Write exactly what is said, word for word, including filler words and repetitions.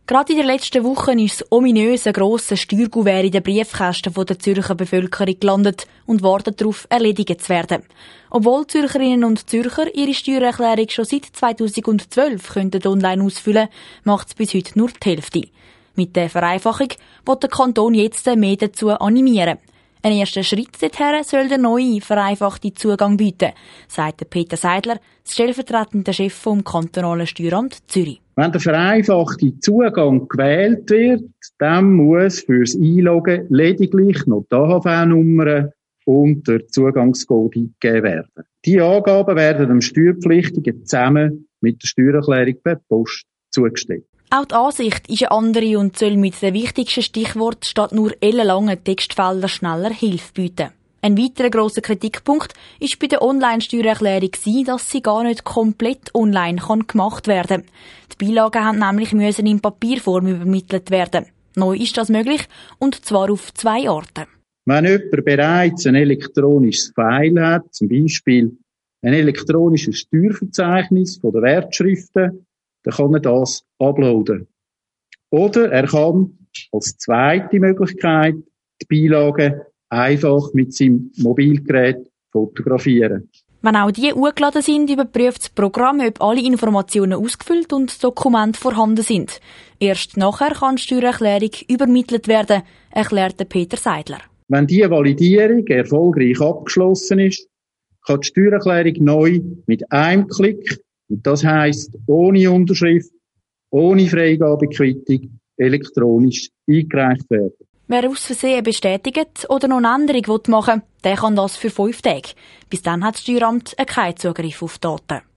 Gerade in den letzten Wochen ist das ominöse grosse Steuerkuvert in den Briefkästen der Zürcher Bevölkerung gelandet und wartet darauf, erledigt zu werden. Obwohl Zürcherinnen und Zürcher ihre Steuererklärung schon seit zweitausendzwölf könnten online ausfüllen, macht es bis heute nur die Hälfte. Mit der Vereinfachung will der Kanton jetzt mehr dazu animieren. Ein erster Schritt dorthin soll der neue, vereinfachte Zugang bieten, sagt Peter Seidler, stellvertretender Chef vom kantonalen Steueramt Zürich. Wenn der vereinfachte Zugang gewählt wird, dann muss fürs Einloggen lediglich noch die A H V-Nummer und der Zugangscode eingegeben werden. Die Angaben werden dem Steuerpflichtigen zusammen mit der Steuererklärung per Post zugestellt. Auch die Ansicht ist eine andere und soll mit den wichtigsten Stichworten statt nur ellenlangen Textfelder schneller Hilfe bieten. Ein weiterer grosser Kritikpunkt ist bei der Online-Steuererklärung, dass sie gar nicht komplett online gemacht werden kann. Die Beilagen haben nämlich müssen in Papierform übermittelt werden. Neu ist das möglich, und zwar auf zwei Arten. Wenn jemand bereits ein elektronisches File hat, zum Beispiel ein elektronisches Steuerverzeichnis von den Wertschriften, dann kann er das uploaden. Oder er kann als zweite Möglichkeit die Beilagen einfach mit seinem Mobilgerät fotografieren. Wenn auch die hochgeladen sind, überprüft das Programm, ob alle Informationen ausgefüllt und das Dokument vorhanden sind. Erst nachher kann die Steuererklärung übermittelt werden, erklärte Peter Seidler. Wenn diese Validierung erfolgreich abgeschlossen ist, kann die Steuererklärung neu mit einem Klick, und das heisst ohne Unterschrift, ohne Freigabequittung, elektronisch eingereicht werden. Wer aus Versehen bestätigt oder noch eine Änderung machen will, der kann das für fünf Tage. Bis dann hat das Steueramt keinen Zugriff auf Daten.